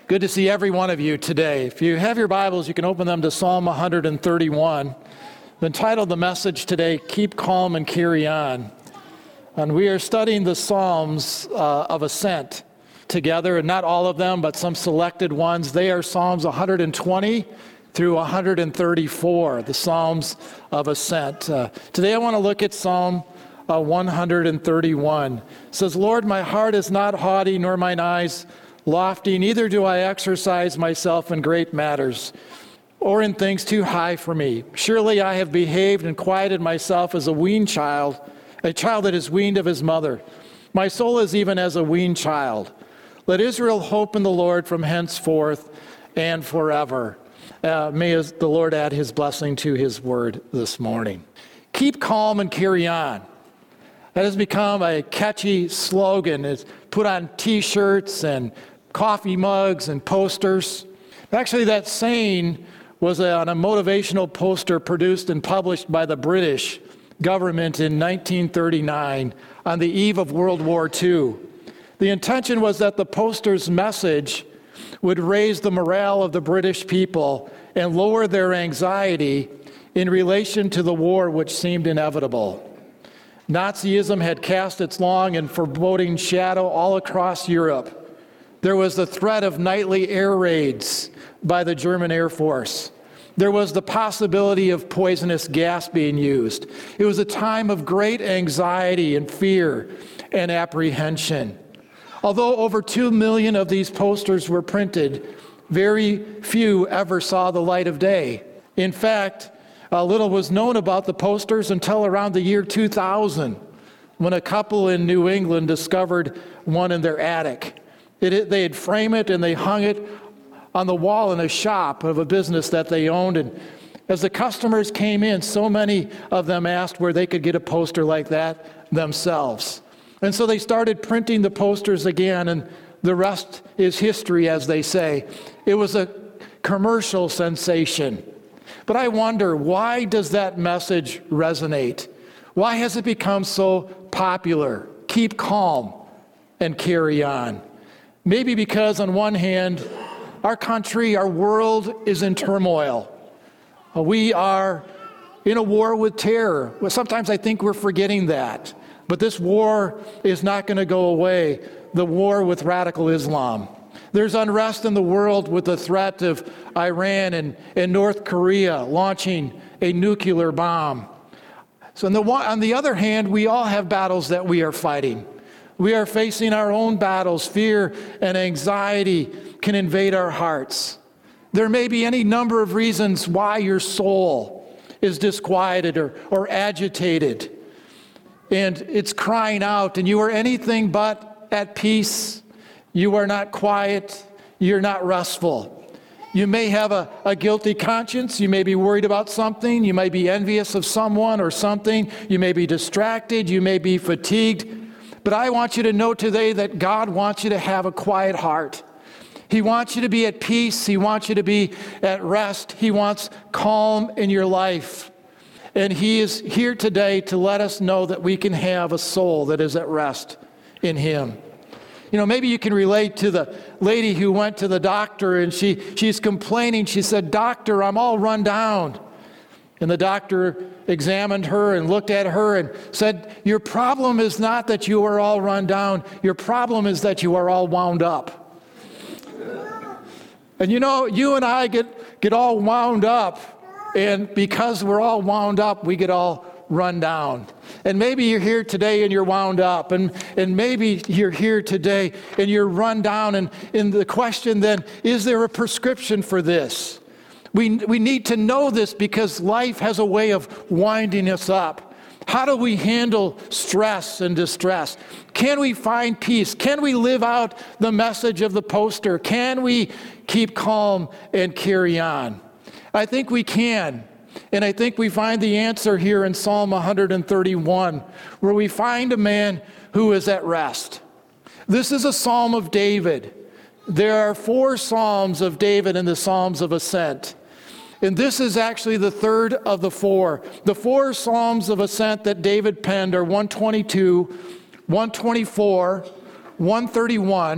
Good to see every one of you today. If you have your Bibles, you can open them to Psalm 131. I've entitled the message today, Keep Calm and Carry On. And we are studying the Psalms of Ascent together, and not all of them, but some selected ones. They are Psalms 120 through 134, the Psalms of Ascent. Today I want to look at Psalm 131. It says, Lord, my heart is not haughty, nor mine eyes lofty, neither do I exercise myself in great matters, or in things too high for me. Surely I have behaved and quieted myself as a weaned child, a child that is weaned of his mother. My soul is even as a weaned child. Let Israel hope in the Lord from henceforth and forever. May the Lord add his blessing to his word this morning. Keep calm and carry on. That has become a catchy slogan. It's put on T-shirts and coffee mugs and posters. Actually, that saying was on a motivational poster produced and published by the British government in 1939 on the eve of World War II. The intention was that the poster's message would raise the morale of the British people and lower their anxiety in relation to the war which seemed inevitable. Nazism had cast its long and foreboding shadow all across Europe. There was the threat of nightly air raids by the German Air Force. There was the possibility of poisonous gas being used. It was a time of great anxiety and fear and apprehension. Although over 2 million of these posters were printed, very few ever saw the light of day. In fact, little was known about the posters until around the year 2000, when a couple in New England discovered one in their attic. They'd frame it and they hung it on the wall in a shop of a business that they owned. And as the customers came in, so many of them asked where they could get a poster like that themselves. And so they started printing the posters again, and the rest is history, as they say. It was a commercial sensation. But I wonder, why does that message resonate? Why has it become so popular? Keep calm and carry on. Maybe because on one hand, our country, our world is in turmoil. We are in a war with terror. Well, sometimes I think we're forgetting that. But this war is not going to go away, the war with radical Islam. There's unrest in the world with the threat of Iran and North Korea launching a nuclear bomb. So on the other hand, we all have battles that we are fighting. We are facing our own battles. Fear and anxiety can invade our hearts. There may be any number of reasons why your soul is disquieted or agitated, and it's crying out, and you are anything but at peace. You are not quiet. You're not restful. You may have a guilty conscience. You may be worried about something. You may be envious of someone or something. You may be distracted. You may be fatigued. But I want you to know today that God wants you to have a quiet heart. He wants you to be at peace. He wants you to be at rest. He wants calm in your life. And He is here today to let us know that we can have a soul that is at rest in Him. You know, maybe you can relate to the lady who went to the doctor and she's complaining. She said, "Doctor, I'm all run down." And the doctor examined her and looked at her and said, "Your problem is not that you are all run down. Your problem is that you are all wound up." And you know, you and I get all wound up. And because we're all wound up, we get all run down. And maybe you're here today and you're wound up. And maybe you're here today and you're run down. And the question then, is there a prescription for this? We need to know this because life has a way of winding us up. How do we handle stress and distress? Can we find peace? Can we live out the message of the poster? Can we keep calm and carry on? I think we can. And I think we find the answer here in Psalm 131, where we find a man who is at rest. This is a Psalm of David. There are 4 Psalms of David in the Psalms of Ascent. And this is actually the third of the 4. The 4 Psalms of Ascent that David penned are 122, 124, 131,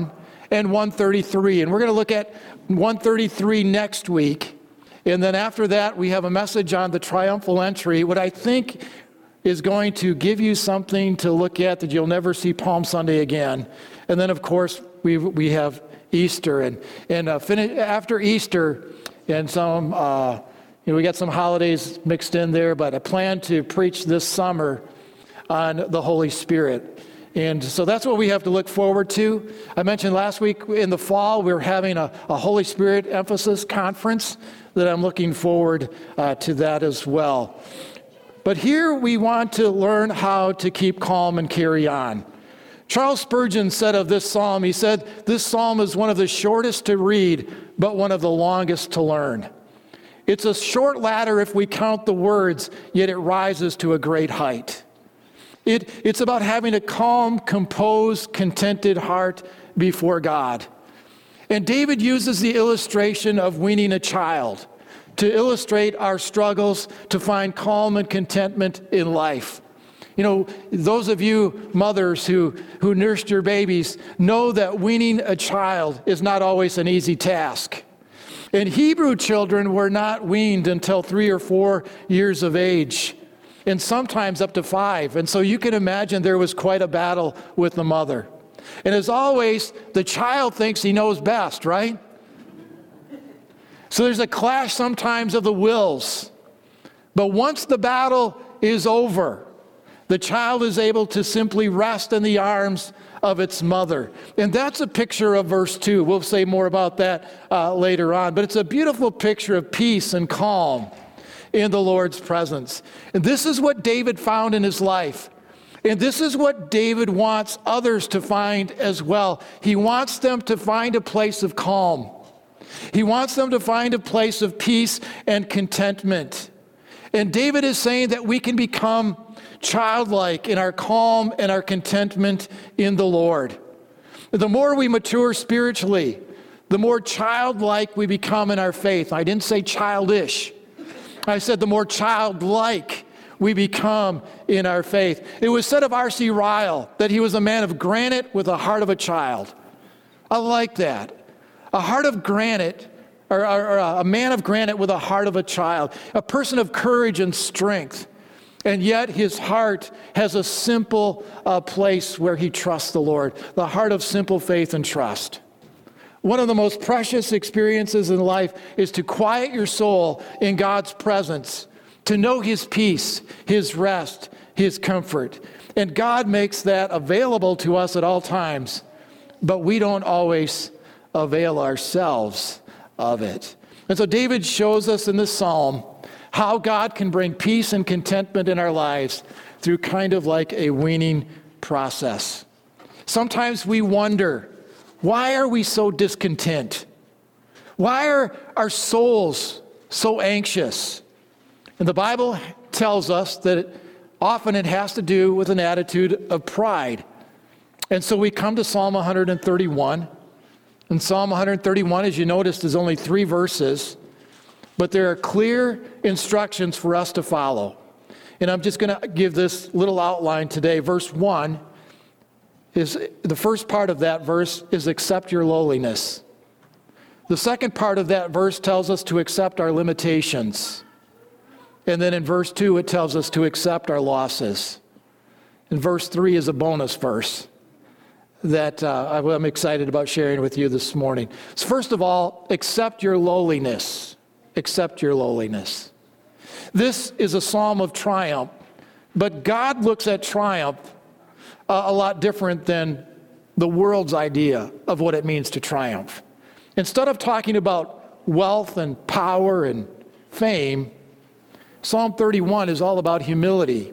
and 133. And we're going to look at 133 next week. And then after that, we have a message on the triumphal entry, what I think is going to give you something to look at that you'll never see Palm Sunday again. And then, of course, we have Easter. And after Easter, and some, we got some holidays mixed in there, but I plan to preach this summer on the Holy Spirit. And so that's what we have to look forward to. I mentioned last week in the fall, we're having a Holy Spirit emphasis conference that I'm looking forward to that as well. But here we want to learn how to keep calm and carry on. Charles Spurgeon said of this psalm, he said, this psalm is one of the shortest to read, but one of the longest to learn. It's a short ladder if we count the words, yet it rises to a great height. It's about having a calm, composed, contented heart before God. And David uses the illustration of weaning a child to illustrate our struggles to find calm and contentment in life. You know, those of you mothers who nursed your babies know that weaning a child is not always an easy task. And Hebrew children were not weaned until 3 or 4 years of age, and sometimes up to 5. And so you can imagine there was quite a battle with the mother. And as always, the child thinks he knows best, right? So there's a clash sometimes of the wills. But once the battle is over, the child is able to simply rest in the arms of its mother. And that's a picture of verse 2. We'll say more about that later on. But it's a beautiful picture of peace and calm in the Lord's presence. And this is what David found in his life. And this is what David wants others to find as well. He wants them to find a place of calm. He wants them to find a place of peace and contentment. And David is saying that we can become childlike in our calm and our contentment in the Lord. The more we mature spiritually, the more childlike we become in our faith. I didn't say childish. I said the more childlike we become in our faith. It was said of R.C. Ryle that he was a man of granite with a heart of a child. I like that. A heart of granite, or a man of granite with a heart of a child. A person of courage and strength. And yet his heart has a simple place where he trusts the Lord. The heart of simple faith and trust. One of the most precious experiences in life is to quiet your soul in God's presence, to know his peace, his rest, his comfort. And God makes that available to us at all times, but we don't always avail ourselves of it. And so David shows us in this psalm how God can bring peace and contentment in our lives through kind of like a weaning process. Sometimes we wonder, why are we so discontent? Why are our souls so anxious? And the Bible tells us that often it has to do with an attitude of pride. And so we come to Psalm 131. And Psalm 131, as you noticed, is only 3 verses, but there are clear instructions for us to follow. And I'm just going to give this little outline today. Verse 1 is, the first part of that verse is accept your lowliness. The second part of that verse tells us to accept our limitations. And then in verse 2, it tells us to accept our losses. And verse 3 is a bonus verse that I'm excited about sharing with you this morning. So first of all, accept your lowliness. Accept your lowliness. This is a psalm of triumph, but God looks at triumph a lot different than the world's idea of what it means to triumph. Instead of talking about wealth and power and fame, Psalm 31 is all about humility,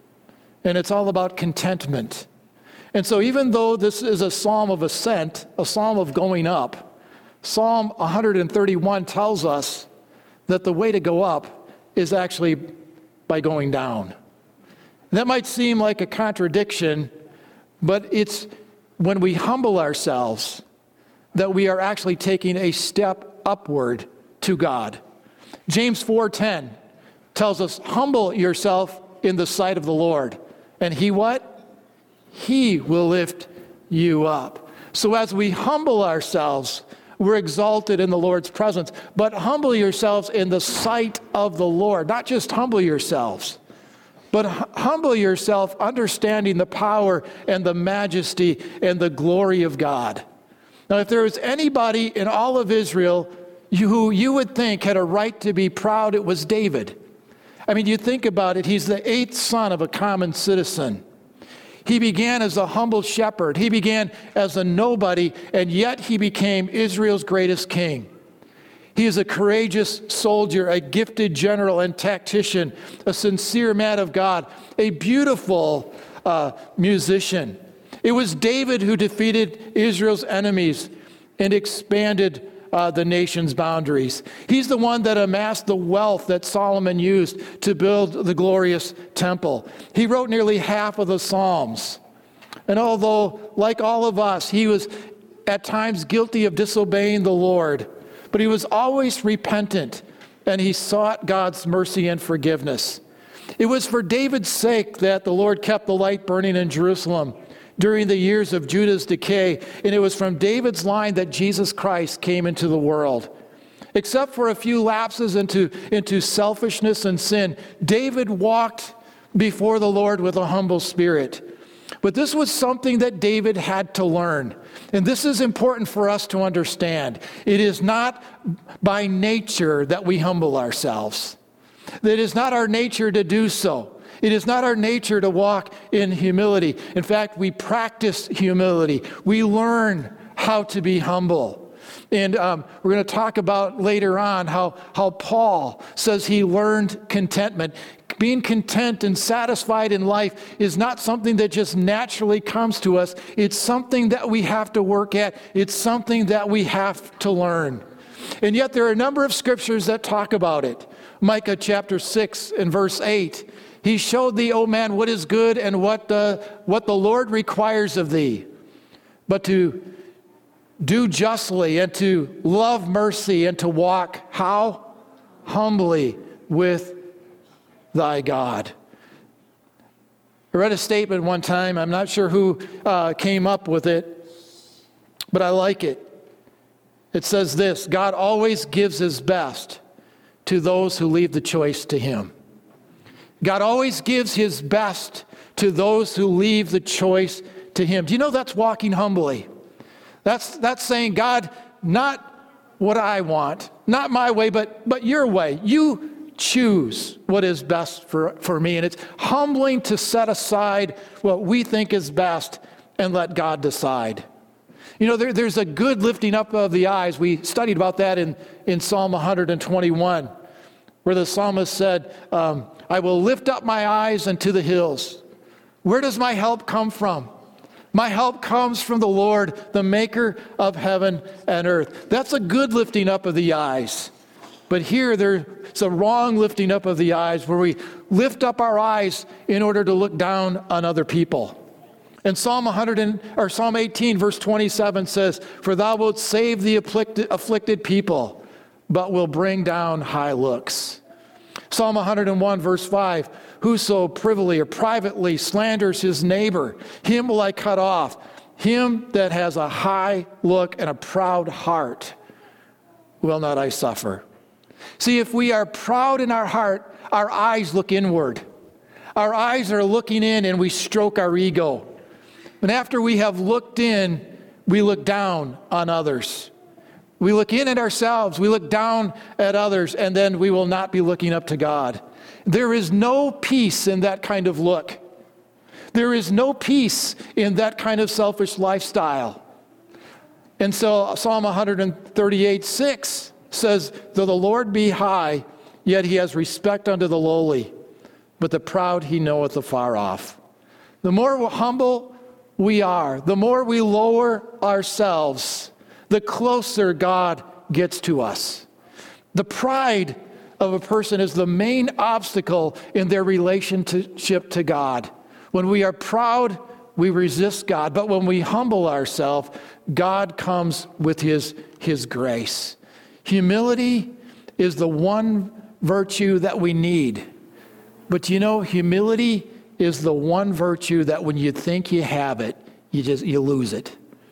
and it's all about contentment. And so even though this is a psalm of ascent, a psalm of going up, Psalm 131 tells us that the way to go up is actually by going down. That might seem like a contradiction, but it's when we humble ourselves that we are actually taking a step upward to God. James 4:10 tells us, humble yourself in the sight of the Lord. And he what? He will lift you up. So as we humble ourselves, we're exalted in the Lord's presence. But humble yourselves in the sight of the Lord. Not just humble yourselves, but humble yourself understanding the power and the majesty and the glory of God. Now, if there was anybody in all of Israel who you would think had a right to be proud, it was David. I mean, you think about it, he's the 8th son of a common citizen. He began as a humble shepherd. He began as a nobody, and yet he became Israel's greatest king. He is a courageous soldier, a gifted general and tactician, a sincere man of God, a beautiful musician. It was David who defeated Israel's enemies and expanded the nation's boundaries. He's the one that amassed the wealth that Solomon used to build the glorious temple. He wrote nearly half of the Psalms. And although, like all of us, he was at times guilty of disobeying the Lord, but he was always repentant, and he sought God's mercy and forgiveness. It was for David's sake that the Lord kept the light burning in Jerusalem during the years of Judah's decay, and it was from David's line that Jesus Christ came into the world. Except for a few lapses into selfishness and sin, David walked before the Lord with a humble spirit. But this was something that David had to learn. And this is important for us to understand. It is not by nature that we humble ourselves. It is not our nature to do so. It is not our nature to walk in humility. In fact, we practice humility. We learn how to be humble. And we're going to talk about later on how Paul says he learned contentment. Being content and satisfied in life is not something that just naturally comes to us. It's something that we have to work at. It's something that we have to learn. And yet there are a number of scriptures that talk about it. Micah chapter 6 and verse 8. He showed thee, O man, what is good and what the Lord requires of thee, but to do justly and to love mercy and to walk, how? Humbly with thy God. I read a statement one time. I'm not sure who came up with it, but I like it. It says this: God always gives his best to those who leave the choice to him. God always gives his best to those who leave the choice to him. Do you know that's walking humbly? That's saying, God, not what I want, not my way, but your way. You choose what is best for me. And it's humbling to set aside what we think is best and let God decide. You know, there's a good lifting up of the eyes. We studied about that in Psalm 121, where the psalmist said, I will lift up my eyes unto the hills. Where does my help come from? My help comes from the Lord, the maker of heaven and earth. That's a good lifting up of the eyes. But here there's a wrong lifting up of the eyes, where we lift up our eyes in order to look down on other people. And Psalm 18 verse 27 says, for thou wilt save the afflicted people, but will bring down high looks. Psalm 101 verse 5, whoso privily or privately slanders his neighbor, him will I cut off. Him that has a high look and a proud heart will not I suffer. See, if we are proud in our heart, our eyes look inward. Our eyes are looking in, and we stroke our ego. And after we have looked in, we look down on others. We look in at ourselves, we look down at others, and then we will not be looking up to God. There is no peace in that kind of look. There is no peace in that kind of selfish lifestyle. And so Psalm 138:6 says, though the Lord be high, yet he has respect unto the lowly, but the proud he knoweth afar off. The more humble we are, the more we lower ourselves, the closer God gets to us. The pride of a person is the main obstacle in their relationship to God. When we are proud, we resist God. But when we humble ourselves, God comes with his grace. Humility is the one virtue that we need. But you know, humility is the one virtue that when you think you have it, you lose it.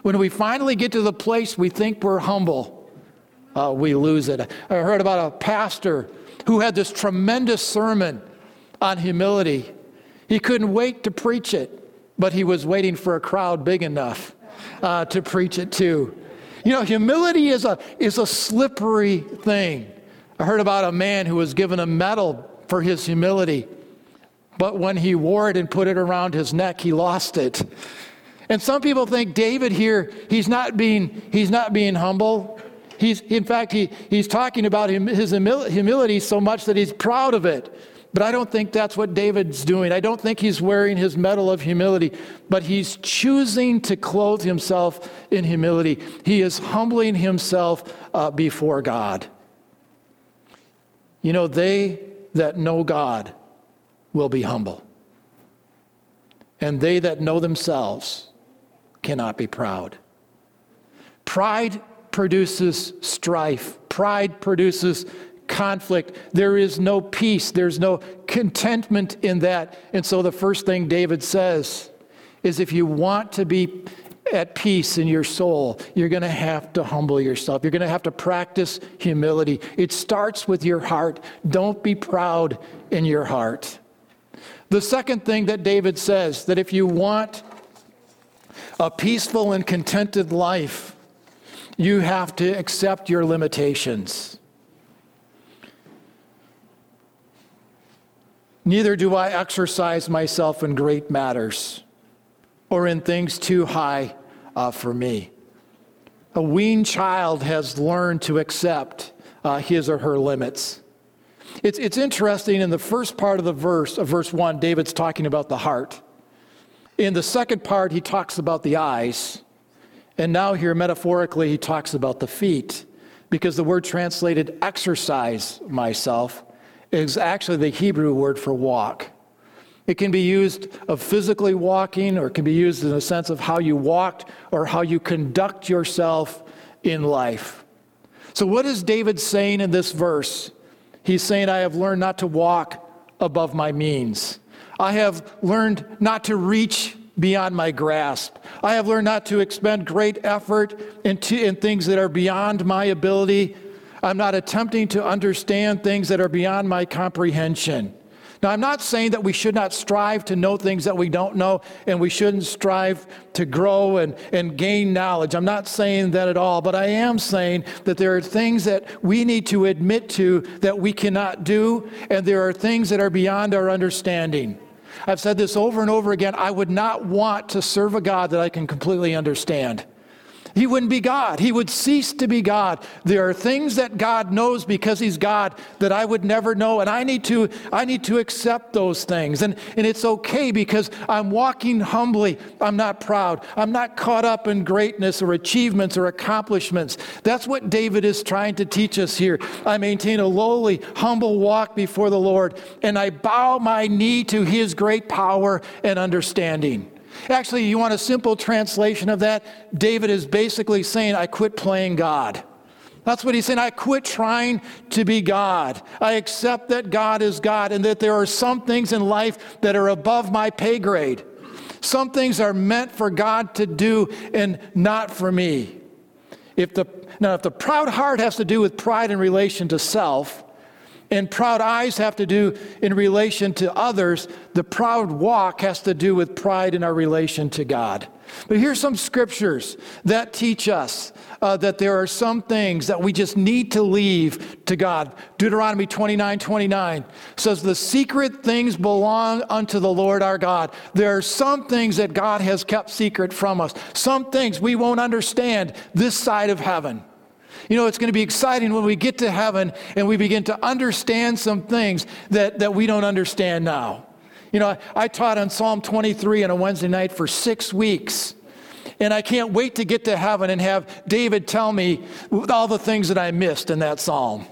When we finally get to the place we think we're humble, we lose it. I heard about a pastor who had this tremendous sermon on humility. He couldn't wait to preach it, but he was waiting for a crowd big enough to preach it to. You know, humility is a slippery thing. I heard about a man who was given a medal for his humility, but when he wore it and put it around his neck, he lost it. And some people think David here, he's not being humble. In fact, he's talking about his humility so much that he's proud of it. But I don't think that's what David's doing. I don't think he's wearing his medal of humility, but he's choosing to clothe himself in humility. He is humbling himself before God. You know, they that know God will be humble. And they that know themselves cannot be proud. Pride produces strife. Pride produces conflict. There is no peace. There's no contentment in that. And so the first thing David says is if you want to be at peace in your soul, you're going to have to humble yourself. You're going to have to practice humility. It starts with your heart. Don't be proud in your heart. The second thing that David says, that if you want a peaceful and contented life, you have to accept your limitations. Neither do I exercise myself in great matters or in things too high for me. A weaned child has learned to accept his or her limits. It's interesting, in the first part of the verse, of verse 1, David's talking about the heart. In the second part, he talks about the eyes. And now here, metaphorically, he talks about the feet, because the word translated exercise myself is actually the Hebrew word for walk. It can be used of physically walking, or it can be used in a sense of how you walked or how you conduct yourself in life. So what is David saying in this verse? He's saying, I have learned not to walk above my means. I have learned not to reach beyond my grasp. I have learned not to expend great effort in things that are beyond my ability. I'm not attempting to understand things that are beyond my comprehension. Now, I'm not saying that we should not strive to know things that we don't know, and we shouldn't strive to grow and gain knowledge. I'm not saying that at all, but I am saying that there are things that we need to admit to that we cannot do, and there are things that are beyond our understanding. I've said this over and over again. I would not want to serve a God that I can completely understand. He wouldn't be God. He would cease to be God. There are things that God knows because he's God that I would never know, and I need to accept those things. And it's okay because I'm walking humbly. I'm not proud. I'm not caught up in greatness or achievements or accomplishments. That's what David is trying to teach us here. I maintain a lowly, humble walk before the Lord, and I bow my knee to his great power and understanding. Actually, you want a simple translation of that? David is basically saying, I quit playing God. That's what he's saying. I quit trying to be God. I accept that God is God and that there are some things in life that are above my pay grade. Some things are meant for God to do and not for me. If the proud heart has to do with pride in relation to self, and proud eyes have to do in relation to others, the proud walk has to do with pride in our relation to God. But here's some scriptures that teach us that there are some things that we just need to leave to God. Deuteronomy 29:29 says, the secret things belong unto the Lord our God. There are some things that God has kept secret from us. Some things we won't understand this side of heaven. You know, it's going to be exciting when we get to heaven and we begin to understand some things that we don't understand now. You know, I taught on Psalm 23 on a Wednesday night for 6 weeks. And I can't wait to get to heaven and have David tell me all the things that I missed in that psalm.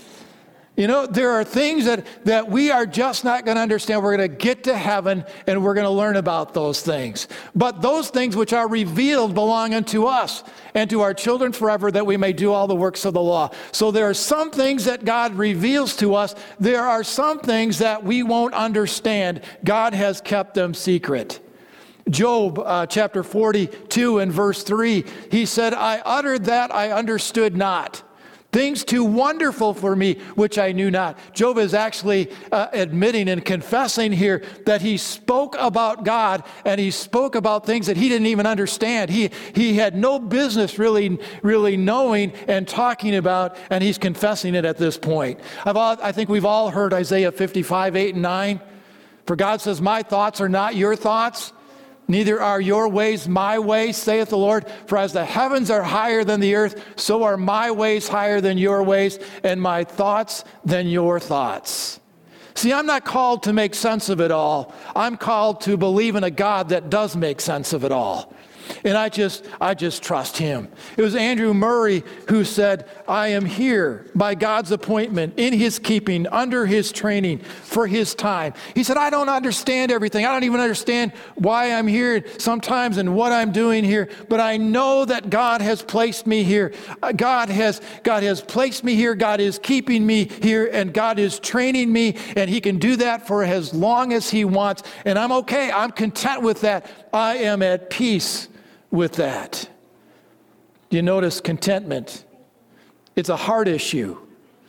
You know, there are things that we are just not going to understand. We're going to get to heaven and we're going to learn about those things. But those things which are revealed belong unto us and to our children forever, that we may do all the works of the law. So there are some things that God reveals to us. There are some things that we won't understand. God has kept them secret. Job chapter 42 and verse 3, he said, I uttered that I understood not. Things too wonderful for me, which I knew not. Job is actually admitting and confessing here that he spoke about God and he spoke about things that he didn't even understand. He had no business really knowing and talking about, and he's confessing it at this point. I think we've all heard Isaiah 55, 8 and 9. For God says, my thoughts are not your thoughts. Neither are your ways my ways, saith the Lord. For as the heavens are higher than the earth, so are my ways higher than your ways, and my thoughts than your thoughts. See, I'm not called to make sense of it all. I'm called to believe in a God that does make sense of it all. And I just trust him. It was Andrew Murray who said, I am here by God's appointment, in his keeping, under his training, for his time. He said, I don't understand everything. I don't even understand why I'm here sometimes and what I'm doing here, but I know that God has placed me here. God has placed me here. God is keeping me here, and God is training me, and he can do that for as long as he wants. And I'm okay. I'm content with that. I am at peace with that. You notice contentment. It's a heart issue.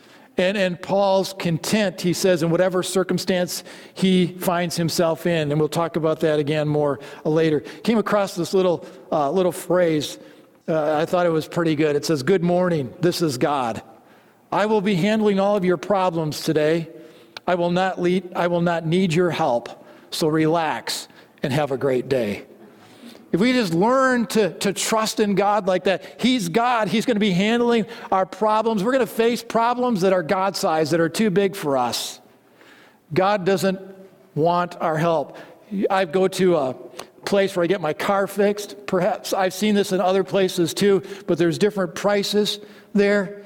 And Paul's content, he says, in whatever circumstance he finds himself in. And we'll talk about that again more later. Came across this little phrase. I thought it was pretty good. It says, good morning, this is God. I will be handling all of your problems today. I will not need your help. So relax and have a great day. If we just learn to trust in God like that, he's God. He's going to be handling our problems. We're going to face problems that are God-sized, that are too big for us. God doesn't want our help. I go to a place where I get my car fixed. Perhaps I've seen this in other places too, but there's different prices there.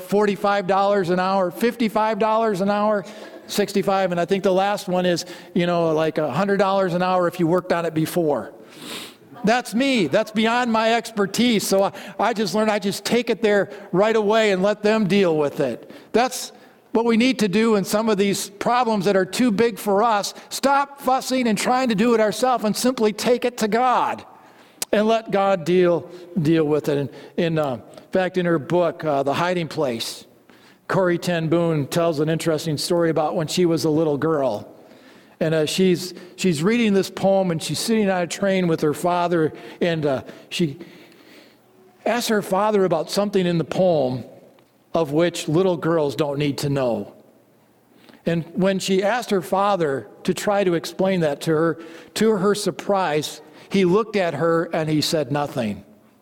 $45 an hour, $55 an hour, $65, and I think the last one is, like $100 an hour if you worked on it before. That's me. That's beyond my expertise. So I just learned, I just take it there right away and let them deal with it. That's what we need to do in some of these problems that are too big for us. Stop fussing and trying to do it ourselves and simply take it to God and let God deal with it. And in fact, in her book, The Hiding Place, Corrie ten Boom tells an interesting story about when she was a little girl. And she's reading this poem, and she's sitting on a train with her father, and she asks her father about something in the poem of which little girls don't need to know. And when she asked her father to try to explain that to her surprise, he looked at her and he said nothing.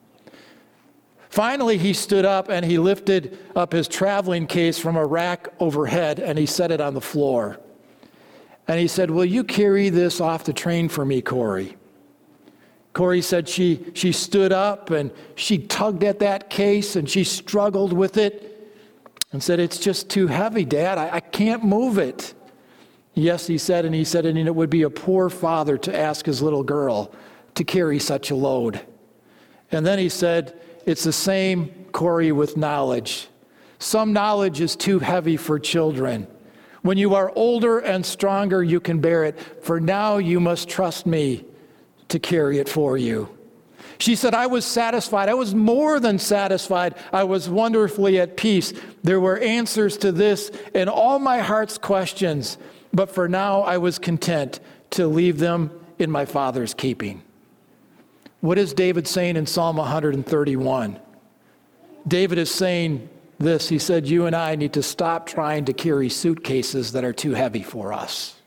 Finally, he stood up and he lifted up his traveling case from a rack overhead, and he set it on the floor. And he said, will you carry this off the train for me, Corrie? Corrie said she stood up and she tugged at that case and she struggled with it and said, it's just too heavy, Dad. I can't move it. Yes, he said, and it would be a poor father to ask his little girl to carry such a load. And then he said, it's the same, Corrie, with knowledge. Some knowledge is too heavy for children. When you are older and stronger, you can bear it. For now, you must trust me to carry it for you. She said, I was satisfied. I was more than satisfied. I was wonderfully at peace. There were answers to this and all my heart's questions. But for now, I was content to leave them in my Father's keeping. What is David saying in Psalm 131? David is saying this. He said, you and I need to stop trying to carry suitcases that are too heavy for us.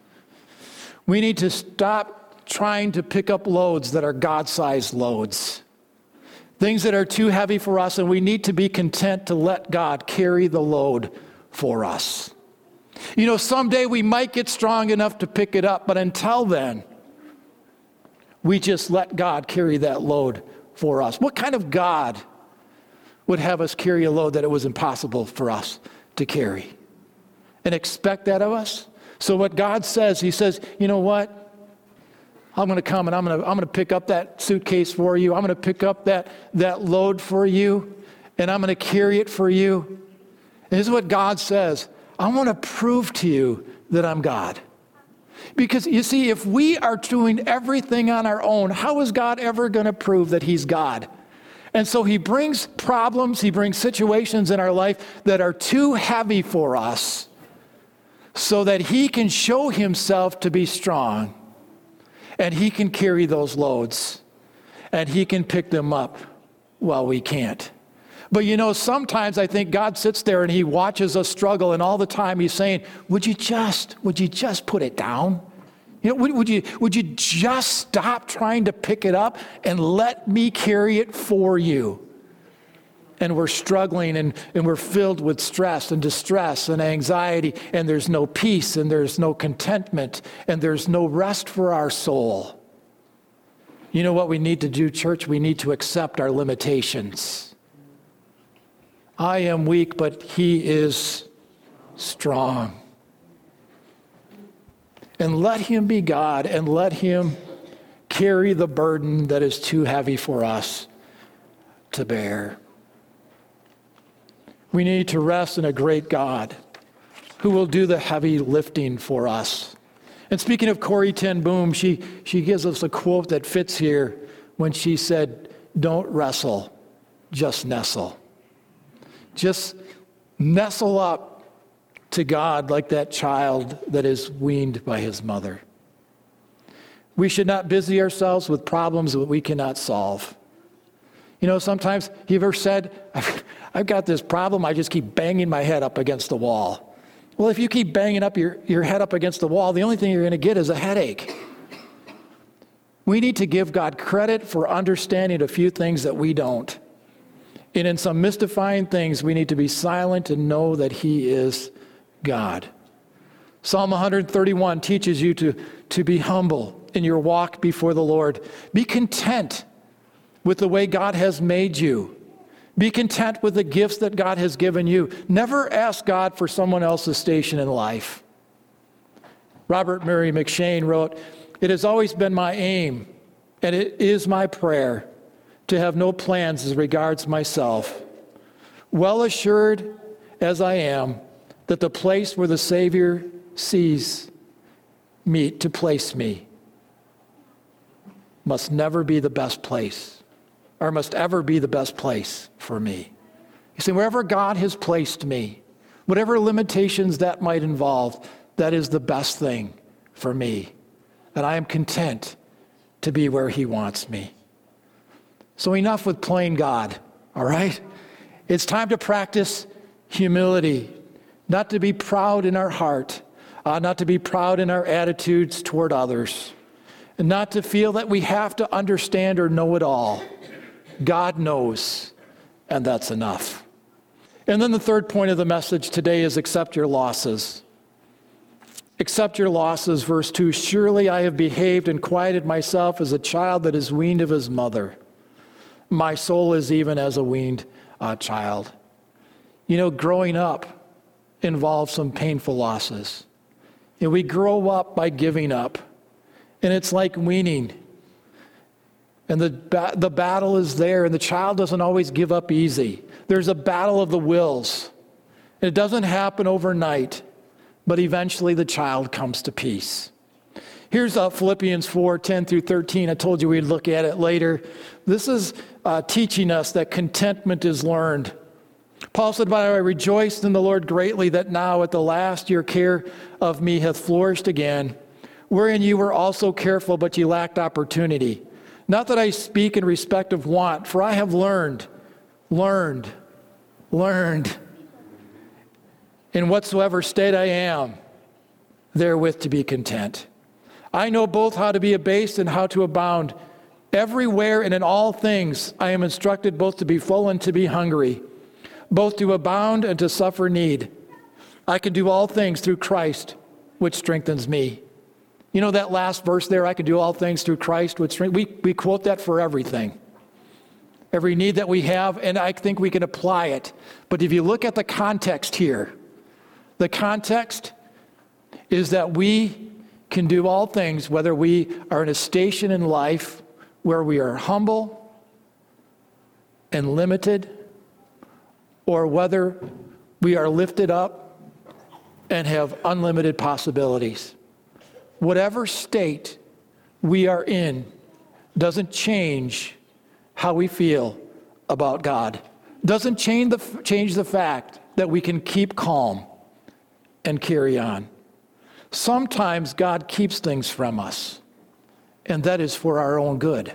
We need to stop trying to pick up loads that are God-sized loads. Things that are too heavy for us, and we need to be content to let God carry the load for us. Someday we might get strong enough to pick it up, but until then, we just let God carry that load for us. What kind of God would have us carry a load that it was impossible for us to carry and expect that of us? So what God says, he says, you know what? I'm going to come and I'm going to pick up that suitcase for you. I'm going to pick up that load for you, and I'm going to carry it for you. And this is what God says. I want to prove to you that I'm God. Because you see, if we are doing everything on our own, how is God ever going to prove that he's God? And so he brings problems, he brings situations in our life that are too heavy for us so that he can show himself to be strong. And he can carry those loads. And he can pick them up while we can't. But sometimes I think God sits there and he watches us struggle, and all the time he's saying, would you just put it down? Would you just stop trying to pick it up and let me carry it for you? And we're struggling and we're filled with stress and distress and anxiety, and there's no peace and there's no contentment and there's no rest for our soul. You know what we need to do, church? We need to accept our limitations. I am weak, but he is strong. And let him be God, and let him carry the burden that is too heavy for us to bear. We need to rest in a great God who will do the heavy lifting for us. And speaking of Corrie ten Boom, she gives us a quote that fits here when she said, "Don't wrestle, just nestle." Just nestle up to God like that child that is weaned by his mother. We should not busy ourselves with problems that we cannot solve. Sometimes you've ever said, I've got this problem, I just keep banging my head up against the wall. Well, if you keep banging up your head up against the wall, the only thing you're going to get is a headache. We need to give God credit for understanding a few things that we don't. And in some mystifying things, we need to be silent and know that he is God. Psalm 131 teaches you to be humble in your walk before the Lord. Be content with the way God has made you. Be content with the gifts that God has given you. Never ask God for someone else's station in life. Robert Murray McShane wrote, "It has always been my aim, and it is my prayer, to have no plans as regards myself, well assured as I am that the place where the Savior sees me to place me must never be the best place, or must ever be the best place for me." You see, wherever God has placed me, whatever limitations that might involve, that is the best thing for me. And I am content to be where he wants me. So enough with playing God, all right? It's time to practice humility, not to be proud in our heart, not to be proud in our attitudes toward others, and not to feel that we have to understand or know it all. God knows, and that's enough. And then the third point of the message today is accept your losses. Accept your losses, verse 2. "Surely I have behaved and quieted myself as a child that is weaned of his mother. My soul is even as a weaned child." Growing up involves some painful losses. We grow up by giving up. And it's like weaning. And the battle is there, and the child doesn't always give up easy. There's a battle of the wills. It doesn't happen overnight, but eventually the child comes to peace. Here's Philippians 4:10 through 13. I told you we'd look at it later. This is teaching us that contentment is learned. Paul said, "But I rejoiced in the Lord greatly that now at the last your care of me hath flourished again, wherein you were also careful, but ye lacked opportunity. Not that I speak in respect of want, for I have learned in whatsoever state I am, therewith to be content. I know both how to be abased and how to abound. Everywhere and in all things I am instructed both to be full and to be hungry, both to abound and to suffer need. I can do all things through Christ, which strengthens me." That last verse there, I can do all things through Christ, which strengthens me. We quote that for everything. Every need that we have, and I think we can apply it. But if you look at the context here, the context is that we can do all things, whether we are in a station in life where we are humble and limited, or whether we are lifted up and have unlimited possibilities. whatever state we are in doesn't change how we feel about God. Doesn't change the fact that we can keep calm and carry on. Sometimes God keeps things from us, and that is for our own good.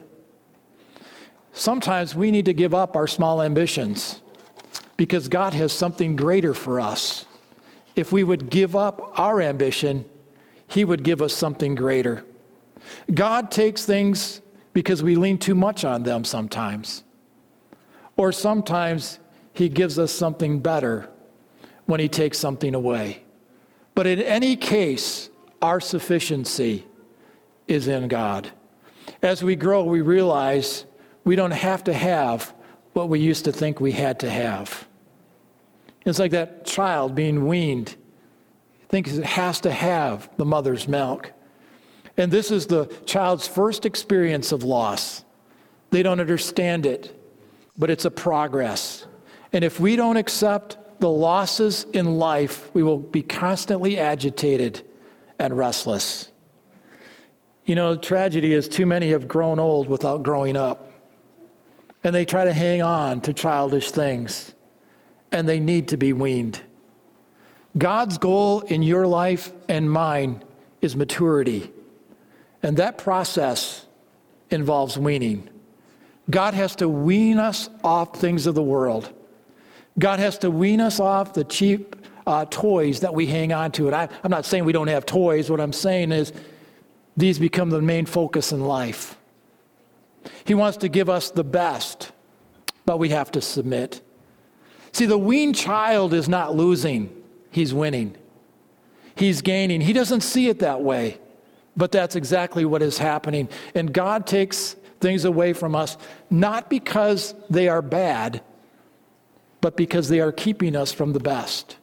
Sometimes we need to give up our small ambitions because God has something greater for us. If we would give up our ambition, He would give us something greater. God takes things because we lean too much on them sometimes. Or sometimes He gives us something better when He takes something away. But in any case, our sufficiency is in God. As we grow, we realize we don't have to have what we used to think we had to have. It's like that child being weaned. Thinks it has to have the mother's milk. And this is the child's first experience of loss. They don't understand it, but it's a progress. And if we don't accept the losses in life, we will be constantly agitated and restless. You know, the tragedy is too many have grown old without growing up. And they try to hang on to childish things. And they need to be weaned. God's goal in your life and mine is maturity. And that process involves weaning. God has to wean us off things of the world. God has to wean us off the cheap toys that we hang on to. And I'm not saying we don't have toys. What I'm saying is these become the main focus in life. He wants to give us the best, but we have to submit. See, the weaned child is not losing. He's winning. He's gaining. He doesn't see it that way, but that's exactly what is happening. And God takes things away from us, not because they are bad, but because they are keeping us from the best.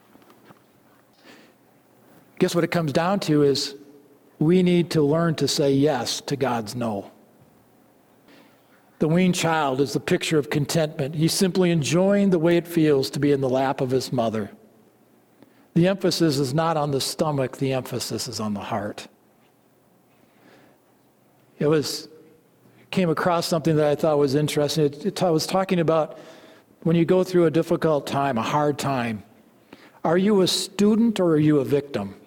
Guess what it comes down to is we need to learn to say yes to God's no. The weaned child is the picture of contentment. He's simply enjoying the way it feels to be in the lap of his mother. The emphasis is not on the stomach, the emphasis is on the heart. Came across something that I thought was interesting. I was talking about when you go through a difficult time, a hard time, are you a student or are you a victim?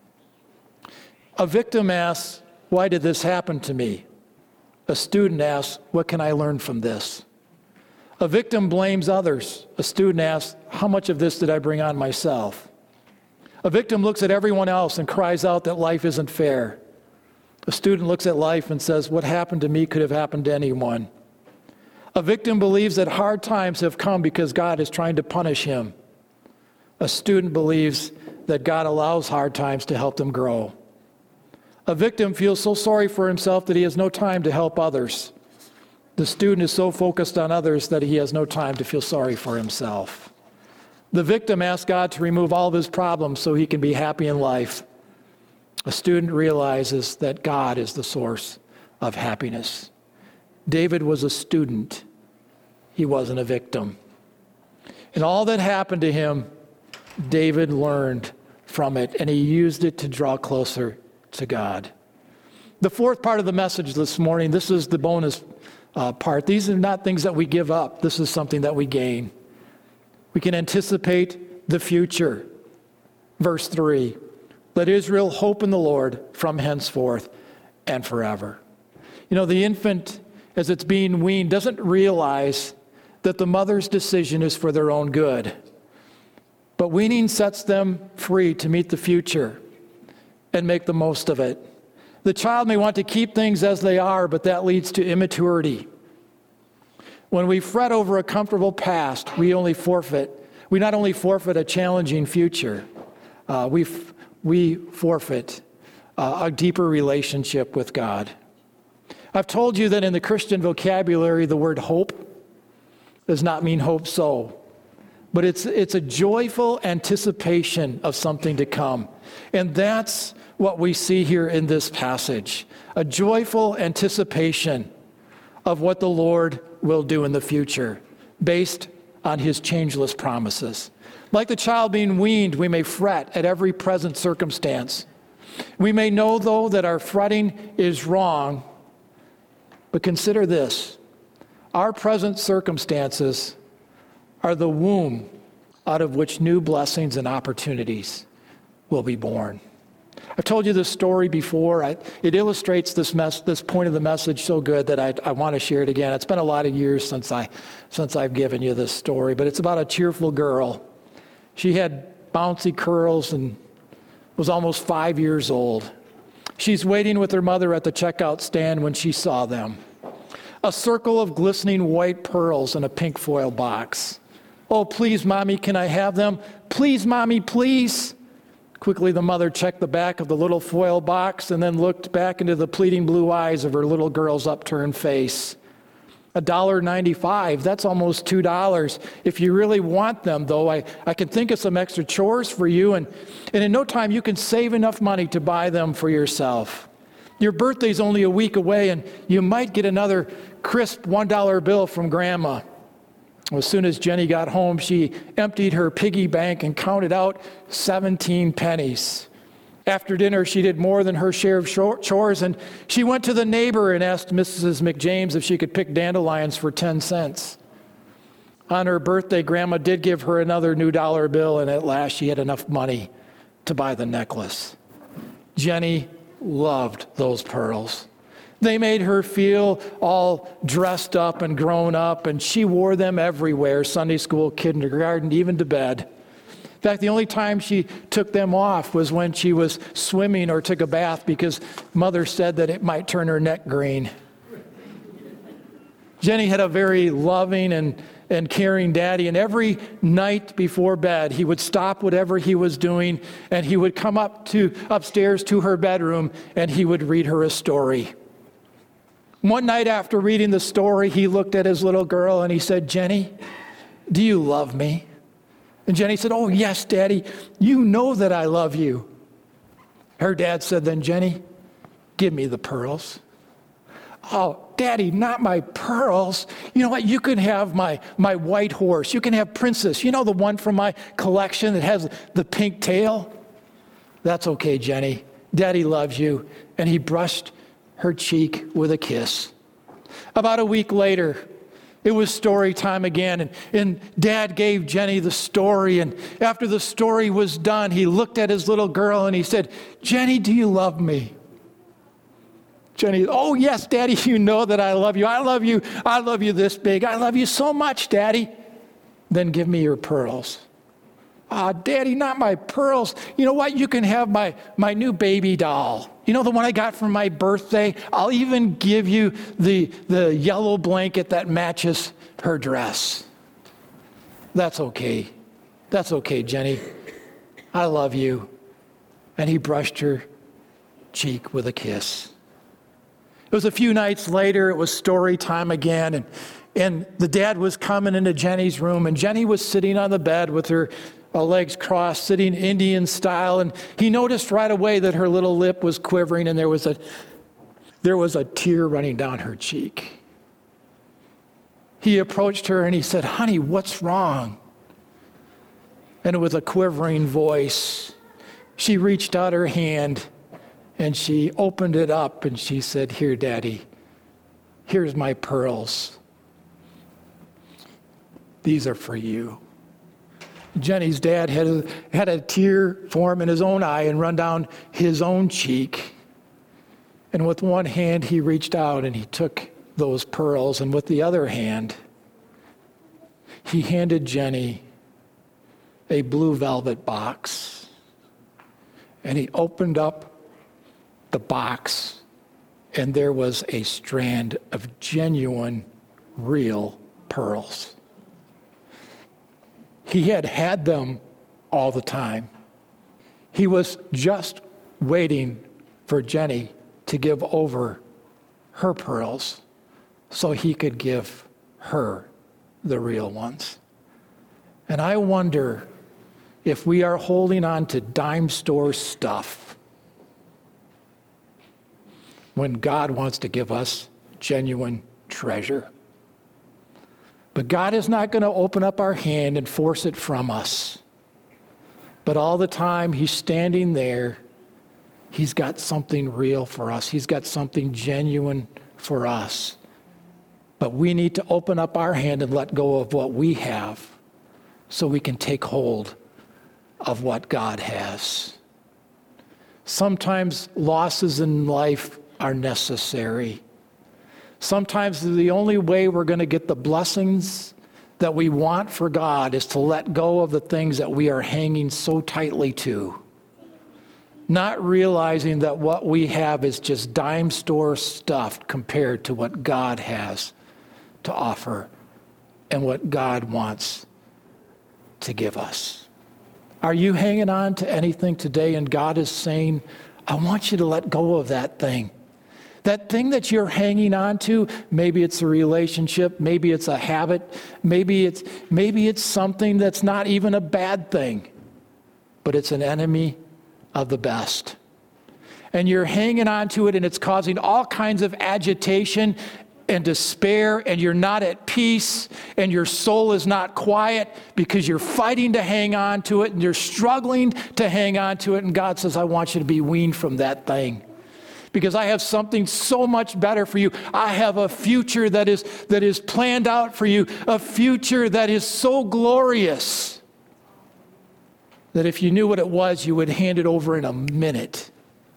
A victim asks, why did this happen to me? A student asks, what can I learn from this? A victim blames others. A student asks, how much of this did I bring on myself? A victim looks at everyone else and cries out that life isn't fair. A student looks at life and says, what happened to me could have happened to anyone. A victim believes that hard times have come because God is trying to punish him. A student believes that God allows hard times to help them grow. A victim feels so sorry for himself that he has no time to help others. The student is so focused on others that he has no time to feel sorry for himself. The victim asks God to remove all of his problems so he can be happy in life. A student realizes that God is the source of happiness. David was a student. He wasn't a victim. And all that happened to him, David learned from it, and he used it to draw closer to God. The fourth part of the message this morning, this is the bonus part. These are not things that we give up. This is something that we gain. We can anticipate the future. Verse 3, let Israel hope in the Lord from henceforth and forever. You know, the infant, as it's being weaned, doesn't realize that the mother's decision is for their own good. But weaning sets them free to meet the future and make the most of it. The child may want to keep things as they are, but that leads to immaturity. When we fret over a comfortable past, we not only forfeit a challenging future, we forfeit a deeper relationship with God. I've told you that in the Christian vocabulary, the word hope does not mean hope so, but it's a joyful anticipation of something to come. And that's what we see here in this passage, a joyful anticipation of what the Lord will do in the future, based on his changeless promises. Like the child being weaned, we may fret at every present circumstance. We may know, though, that our fretting is wrong, but consider this. Our present circumstances are the womb out of which new blessings and opportunities will be born. I've told you this story before. It illustrates this point of the message so good that I want to share it again. It's been a lot of years since I've given you this story, but it's about a cheerful girl. She had bouncy curls and was almost 5 years old. She's waiting with her mother at the checkout stand when she saw them. A circle of glistening white pearls in a pink foil box. "Oh, please, Mommy, can I have them? Please, Mommy, please." Quickly, the mother checked the back of the little foil box and then looked back into the pleading blue eyes of her little girl's upturned face. $1.95, that's almost $2. If you really want them, though, I can think of some extra chores for you, and in no time you can save enough money to buy them for yourself. Your birthday's only a week away, and you might get another crisp $1 bill from Grandma. As soon as Jenny got home, she emptied her piggy bank and counted out 17 pennies. After dinner, she did more than her share of chores, and she went to the neighbor and asked Mrs. McJames if she could pick dandelions for 10 cents. On her birthday, Grandma did give her another new dollar bill, and at last she had enough money to buy the necklace. Jenny loved those pearls. They made her feel all dressed up and grown up, and she wore them everywhere, Sunday school, kindergarten, even to bed. In fact, the only time she took them off was when she was swimming or took a bath because Mother said that it might turn her neck green. Jenny had a very loving and caring daddy, and every night before bed, he would stop whatever he was doing, and he would come upstairs to her bedroom, and he would read her a story. One night after reading the story, he looked at his little girl and he said, "Jenny, do you love me?" And Jenny said, "Oh, yes, Daddy, you know that I love you." Her dad said, "Then, Jenny, give me the pearls." "Oh, Daddy, not my pearls. You know what? You can have my white horse. You can have Princess. You know, the one from my collection that has the pink tail?" "That's okay, Jenny. Daddy loves you." And he brushed her cheek with a kiss. About a week later, it was story time again, and Dad gave Jenny the story, and after the story was done, he looked at his little girl and he said, "Jenny, do you love me?" Jenny, "Oh, yes, Daddy, you know that I love you. I love you. I love you this big. I love you so much, Daddy." "Then give me your pearls." "Ah, Daddy, not my pearls. You know what? You can have my new baby doll. You know, the one I got for my birthday? I'll even give you the yellow blanket that matches her dress." "That's okay. That's okay, Jenny. I love you." And he brushed her cheek with a kiss. It was a few nights later. It was story time again, and the dad was coming into Jenny's room, and Jenny was sitting on the bed with her legs crossed, sitting Indian style, and he noticed right away that her little lip was quivering and there was a tear running down her cheek. He approached her and he said, "Honey, what's wrong?" And with a quivering voice, she reached out her hand and she opened it up and she said, "Here, Daddy, here's my pearls. These are for you." Jenny's dad had a tear form in his own eye and run down his own cheek. And with one hand, he reached out and he took those pearls. And with the other hand, he handed Jenny a blue velvet box. And he opened up the box, and there was a strand of genuine, real pearls. He had them all the time. He was just waiting for Jenny to give over her pearls so he could give her the real ones. And I wonder if we are holding on to dime store stuff when God wants to give us genuine treasure. But God is not going to open up our hand and force it from us. But all the time, he's standing there He's got something real for us. He's got something genuine for us. But we need to open up our hand and let go of what we have so we can take hold of what God has. Sometimes losses in life are necessary. Sometimes the only way we're going to get the blessings that we want for God is to let go of the things that we are hanging so tightly to. Not realizing that what we have is just dime store stuff compared to what God has to offer and what God wants to give us. Are you hanging on to anything today and God is saying, I want you to let go of that thing? That thing that you're hanging on to, maybe it's a relationship, maybe it's a habit, maybe it's something that's not even a bad thing, but it's an enemy of the best. And you're hanging on to it and it's causing all kinds of agitation and despair, and you're not at peace, and your soul is not quiet because you're fighting to hang on to it and you're struggling to hang on to it. And God says, I want you to be weaned from that thing, because I have something so much better for you. I have a future that is planned out for you, a future that is so glorious that if you knew what it was, you would hand it over in a minute.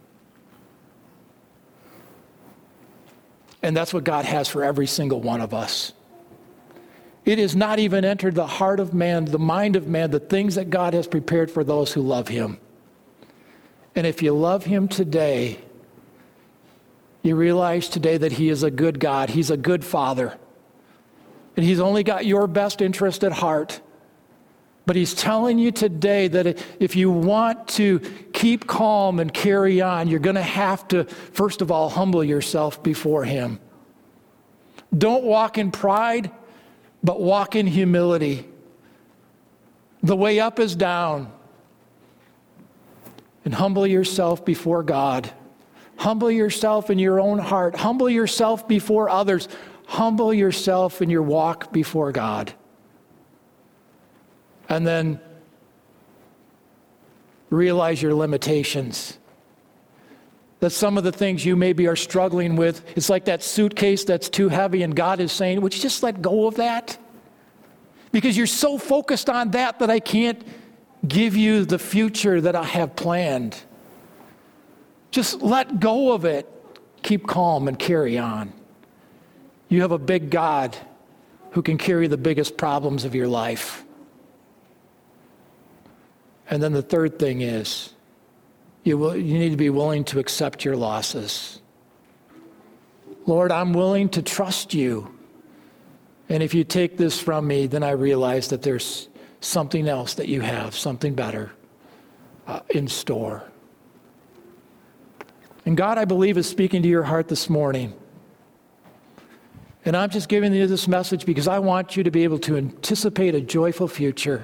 And that's what God has for every single one of us. It has not even entered the heart of man, the mind of man, the things that God has prepared for those who love him. And if you love him today, you realize today that he is a good God. He's a good Father. And he's only got your best interest at heart. But he's telling you today that if you want to keep calm and carry on, you're going to have to, first of all, humble yourself before him. Don't walk in pride, but walk in humility. The way up is down. And humble yourself before God. Humble yourself in your own heart. Humble yourself before others. Humble yourself in your walk before God. And then realize your limitations. That some of the things you maybe are struggling with, it's like that suitcase that's too heavy, and God is saying, would you just let go of that? Because you're so focused on that I can't give you the future that I have planned. Just let go of it. Keep calm and carry on. You have a big God who can carry the biggest problems of your life. And then the third thing is, you need to be willing to accept your losses. Lord, I'm willing to trust you. And if you take this from me, then I realize that there's something else that you have, something better in store. And God, I believe, is speaking to your heart this morning. And I'm just giving you this message because I want you to be able to anticipate a joyful future.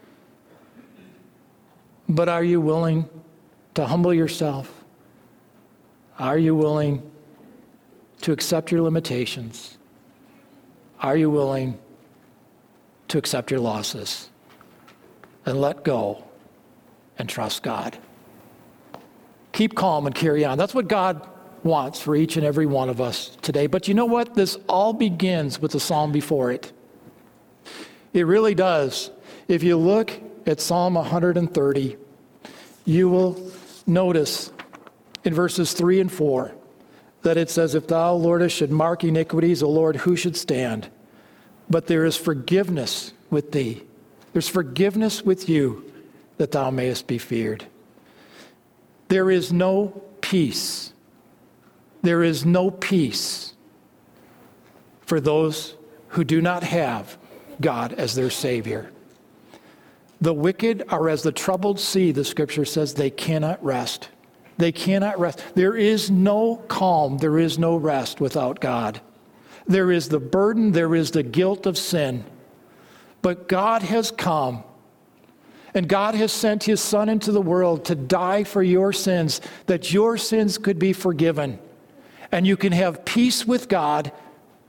But are you willing to humble yourself? Are you willing to accept your limitations? Are you willing to accept your losses and let go and trust God? Keep calm and carry on. That's what God wants for each and every one of us today. But you know what? This all begins with the psalm before it. It really does. If you look at Psalm 130, you will notice in verses 3 and 4 that it says, if thou, Lord, should mark iniquities, O Lord, who should stand? But there is forgiveness with thee. There's forgiveness with you, that thou mayest be feared. There is no peace. There is no peace for those who do not have God as their Savior. The wicked are as the troubled sea, the scripture says. They cannot rest. They cannot rest. There is no calm. There is no rest without God. There is the burden. There is the guilt of sin. But God has come, and God has sent his Son into the world to die for your sins, that your sins could be forgiven. And you can have peace with God,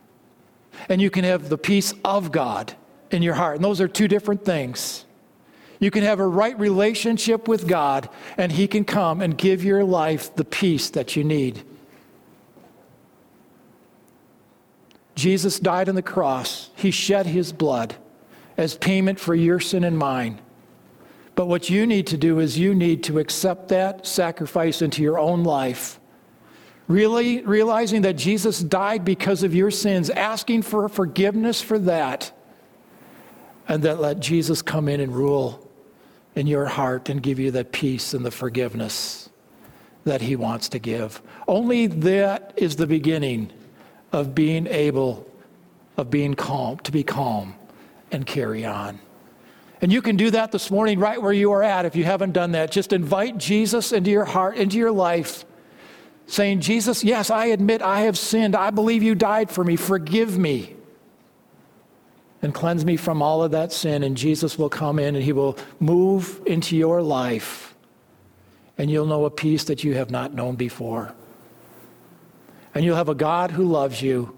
and you can have the peace of God in your heart. And those are two different things. You can have a right relationship with God, and He can come and give your life the peace that you need. Jesus died on the cross. He shed His blood as payment for your sin and mine. But what you need to do is you need to accept that sacrifice into your own life. Really realizing that Jesus died because of your sins, asking for forgiveness for that, and then let Jesus come in and rule in your heart and give you that peace and the forgiveness that He wants to give. Only that is the beginning of being calm, to be calm and carry on. And you can do that this morning right where you are at. If you haven't done that, just invite Jesus into your heart, into your life, saying, Jesus, yes, I admit I have sinned. I believe you died for me. Forgive me and cleanse me from all of that sin. And Jesus will come in and He will move into your life, and you'll know a peace that you have not known before. And you'll have a God who loves you.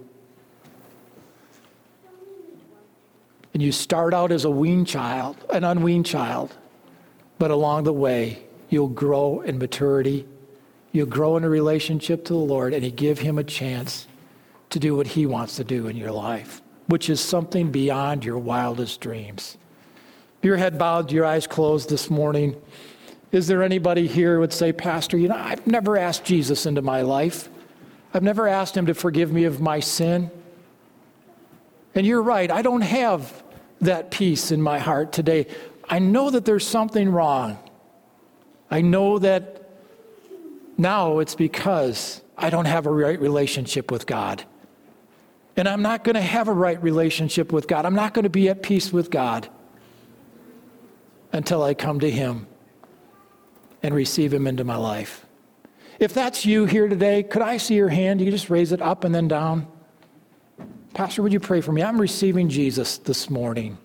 And you start out as a weaned child, an unweaned child, but along the way, you'll grow in maturity. You'll grow in a relationship to the Lord, and you give Him a chance to do what He wants to do in your life, which is something beyond your wildest dreams. Your head bowed, your eyes closed this morning. Is there anybody here who would say, Pastor, I've never asked Jesus into my life. I've never asked Him to forgive me of my sin. And you're right, I don't have that peace in my heart today. I know that there's something wrong. I know that now it's because I don't have a right relationship with God. And I'm not going to have a right relationship with God. I'm not going to be at peace with God until I come to Him and receive Him into my life. If that's you here today, could I see your hand? You can just raise it up and then down. Pastor, would you pray for me? I'm receiving Jesus this morning.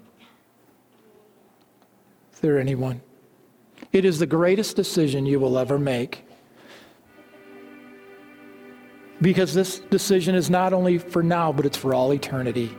Is there anyone? It is the greatest decision you will ever make. Because this decision is not only for now, but it's for all eternity.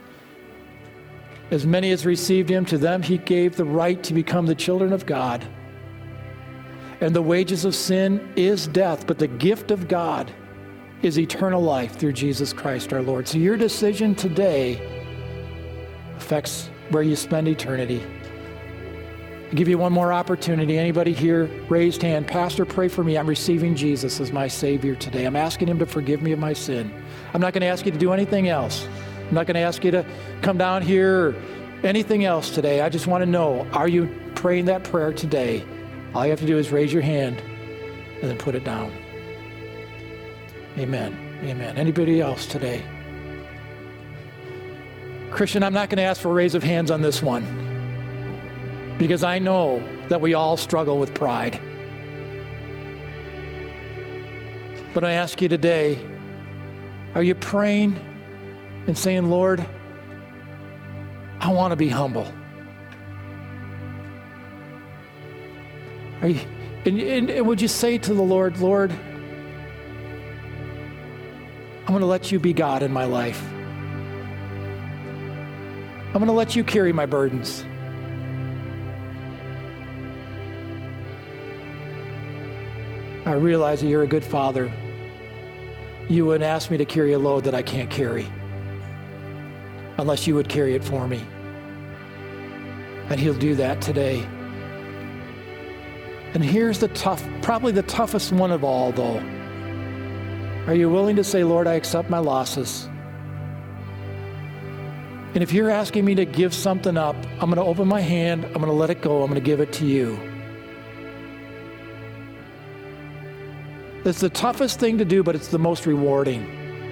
As many as received Him, to them He gave the right to become the children of God. And the wages of sin is death, but the gift of God is eternal life through Jesus Christ our Lord. So your decision today affects where you spend eternity. I'll give you one more opportunity. Anybody here, raised hand. Pastor, pray for me. I'm receiving Jesus as my Savior today. I'm asking Him to forgive me of my sin. I'm not going to ask you to do anything else. I'm not going to ask you to come down here or anything else today. I just want to know, are you praying that prayer today? All you have to do is raise your hand and then put it down. Amen. Amen. Anybody else today? Christian, I'm not going to ask for a raise of hands on this one, because I know that we all struggle with pride. But I ask you today, are you praying and saying, Lord, I want to be humble? And would you say to the Lord, Lord, I'm going to let you be God in my life. I'm going to let you carry my burdens. I realize that you're a good Father. You wouldn't ask me to carry a load that I can't carry unless you would carry it for me. And He'll do that today. And here's probably the toughest one of all, though. Are you willing to say, Lord, I accept my losses? And if you're asking me to give something up, I'm going to open my hand, I'm going to let it go, I'm going to give it to you. It's the toughest thing to do, but it's the most rewarding.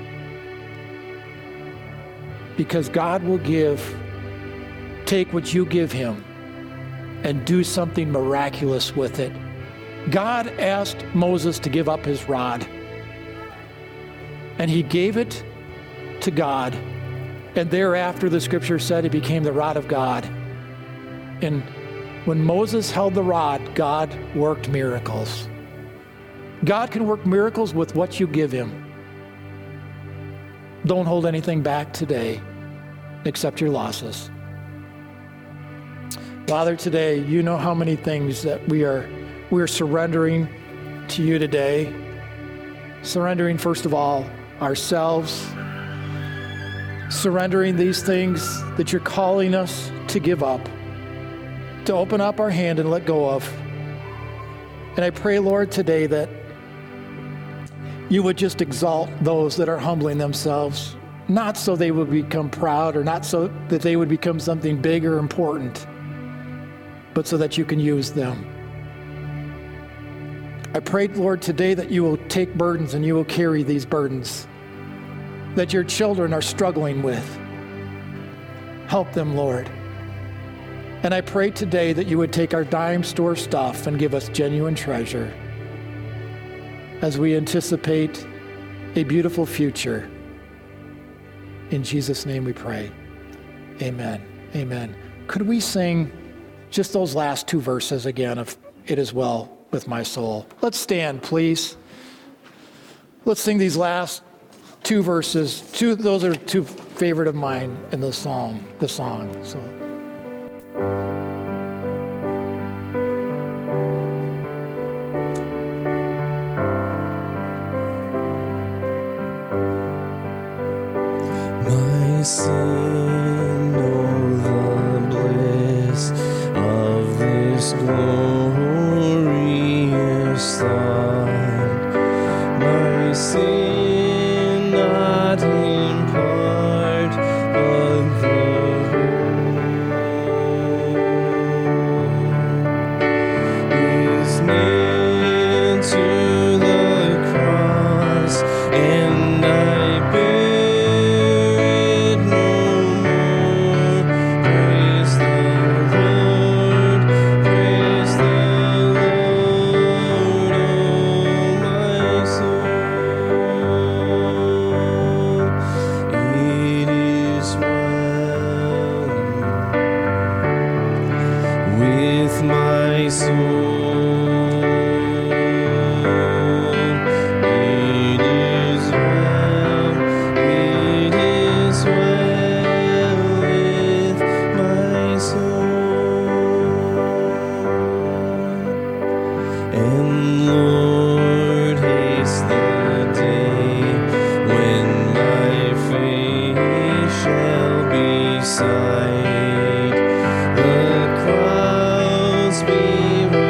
Because God will take what you give Him and do something miraculous with it. God asked Moses to give up his rod, and he gave it to God, and thereafter the scripture said it became the rod of God. And when Moses held the rod, God worked miracles. God can work miracles with what you give Him. Don't hold anything back today except your losses. Father, today, you know how many things that we're surrendering to you today. Surrendering, first of all, ourselves. Surrendering these things that you're calling us to give up, to open up our hand and let go of. And I pray, Lord, today that you would just exalt those that are humbling themselves, not so they would become proud or not so that they would become something big or important, but so that you can use them. I pray, Lord, today that you will take burdens and you will carry these burdens that your children are struggling with. Help them, Lord. And I pray today that you would take our dime store stuff and give us genuine treasure as we anticipate a beautiful future. In Jesus' name we pray. Amen. Amen. Could we sing just those last two verses again of It Is Well With My Soul? Let's stand, please. Let's sing these last two verses. Those are two favorite of mine in the song. So. My sin, know the bliss of this glorious thought. My sin, not in part, but the whole, is nailed to the cross, and I bear with my soul. It is well with my soul. And Lord, haste the day when my face shall be sight. The clouds be